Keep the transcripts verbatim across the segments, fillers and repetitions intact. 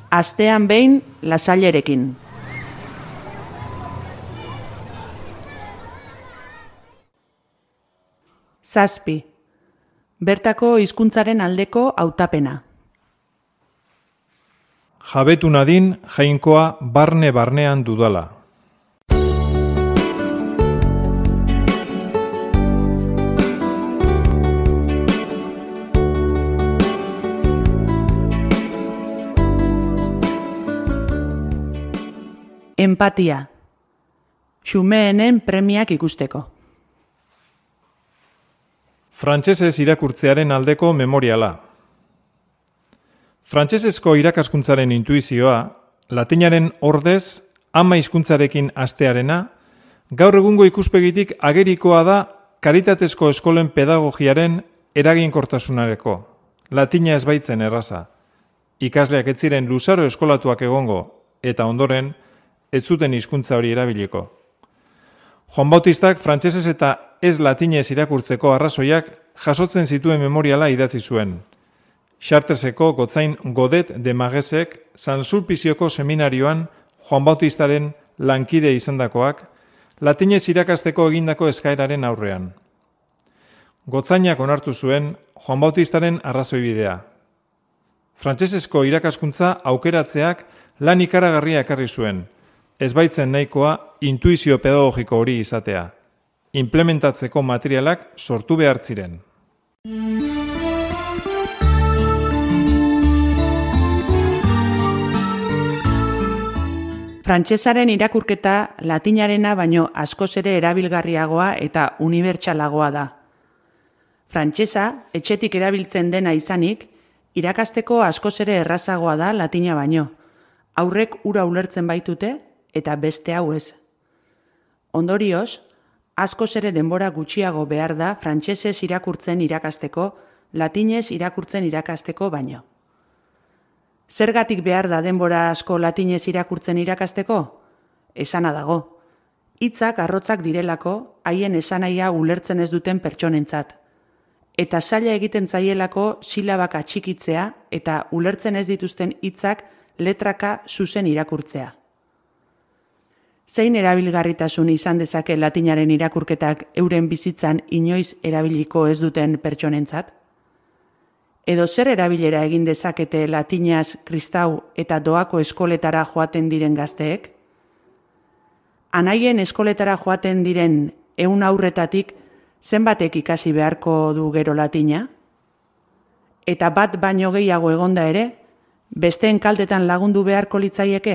Astean behin Lasailerekin. Zazpi. Bertako hizkuntzaren aldeko hautapena. Jabetu nadin jainkoa barne-barnean dudala. Empatia. Xumeenen premiak ikusteko. Frantsesez irakurtzearen aldeko memoriala. Frantsesezko irakaskuntzaren intuizioa, latinaren ordez, ama hizkuntzarekin hastearena, gaur egungo ikuspegitik agerikoa da karitatezko eskolen pedagogiaren eraginkortasunareko. Latina ez baitzen erraza. Ikasleak ez ziren luzaro eskolatuak egongo, eta ondoren, ez zuten hizkuntza hori erabiliko. Juan Bautistak frantsesez eta ez latinez irakurtzeko arrazoiak jasotzen zituen memoriala idatzi zuen. Chartreseko gotzain Godet de Magesek San Sulpizioko seminarioan Juan Bautistaren lankide izandakoak, latinez irakasteko egindako eskaeraren aurrean. Gotzainak onartu zuen Juan Bautistaren arrazoibidea. Frantsesezko irakaskuntza aukeratzeak lan ikaragarria ekarri zuen, ez baitzen nahikoa intuizio pedagogiko hori izatea. Implementatzeko materialak sortu behar ziren. Frantsesaren irakurketa latinarena baino askoz ere erabilgarriagoa eta unibertsalagoa da. Frantsesa etxetik erabiltzen dena izanik, irakasteko askoz ere errazagoa da latina baino. Aurrek hura ulertzen baitute eta beste hau ez. Ondorioz, askoz ere denbora gutxiago behar da frantsesez irakurtzen irakasteko, latinez irakurtzen irakasteko baino. Zergatik behar da denbora asko latinez irakurtzen irakasteko? Esana dago. Hitzak arrotzak direlako, haien esanahia ulertzen ez duten pertsonentzat. Eta zaila egiten zaielako silabak atxikitzea eta ulertzen ez dituzten hitzak letraka zuzen irakurtzea. Zein erabilgarritasun izan dezake latinaren irakurketak euren bizitzan inoiz erabiliko ez duten pertsonentzat? Edo zer erabilera egin dezakete latinaz kristau eta doako eskoletara joaten diren gazteek? Anaien eskoletara joaten diren ehun aurretatik zenbatek ikasi beharko du gero latina? Eta bat baino gehiago egonda ere, besteen kaltetan lagundu beharko litzaieke?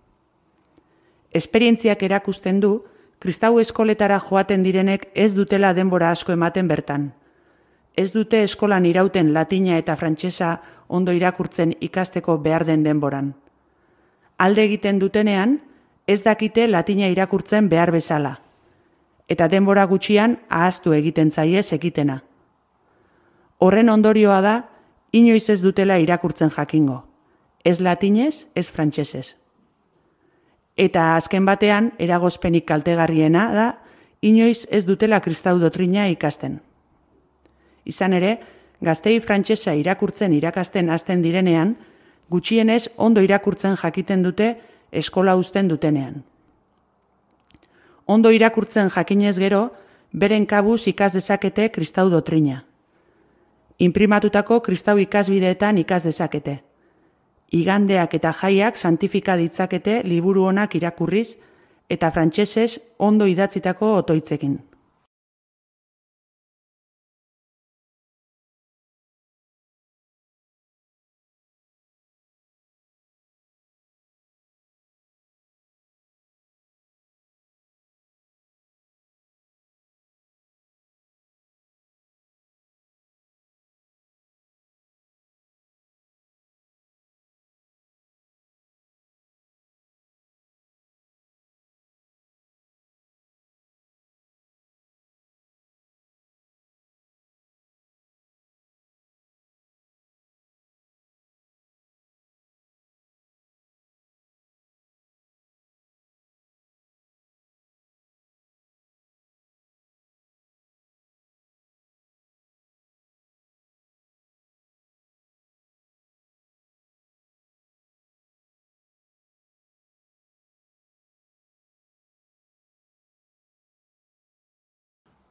Esperientziak erakusten du, kristau eskoletara joaten direnek ez dutela denbora asko ematen bertan. Ez dute eskolan irauten latina eta frantsesa ondo irakurtzen ikasteko behar den denboran. Alde egiten dutenean, ez dakite latina irakurtzen behar bezala. Eta denbora gutxian ahaztu egiten zaie zekitena. Horren ondorioa da, inoiz ez dutela irakurtzen jakingo. Ez latinez, ez frantsesez. Eta azken batean, eragozpenik kaltegarriena da, inoiz ez dutela kristau dotrina ikasten. Izan ere, gaztei frantsesa irakurtzen irakasten hasten direnean, gutxienez ondo irakurtzen jakiten dute eskola uzten dutenean. Ondo irakurtzen jakinez gero, beren kabuz ikas dezakete kristau dotrina. Inprimatutako kristau ikasbideetan ikas dezakete. Igandeak eta jaiak santifika ditzakete liburu onak irakurriz eta frantsesez ondo idatzitako otoitzekin.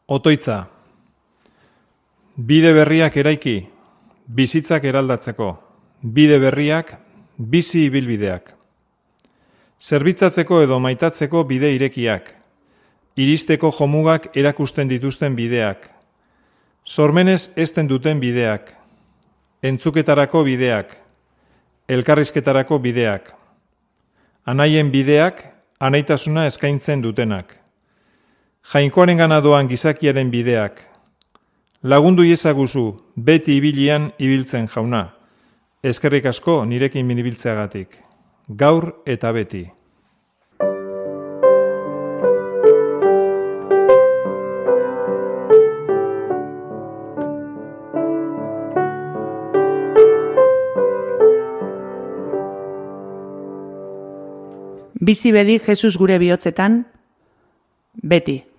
Otoitza. Bide berriak eraiki, bizitzak eraldatzeko. Bide berriak, bizi ibilbideak. Zerbitzatzeko edo maitatzeko bide irekiak. Iristeko jomugak erakusten dituzten bideak. Sormenez ezten duten bideak. Entzuketarako bideak. Elkarrizketarako bideak. Anaien bideak, anaitasuna eskaintzen dutenak. Jainkoaren ganadoan gizakiaren bideak. Lagundu iezaguzu, beti ibilian ibiltzen jauna. Eskerrik asko nirekin binibiltzeagatik. Gaur eta beti. Bizi bedi Jesus gure bihotzetan, beti.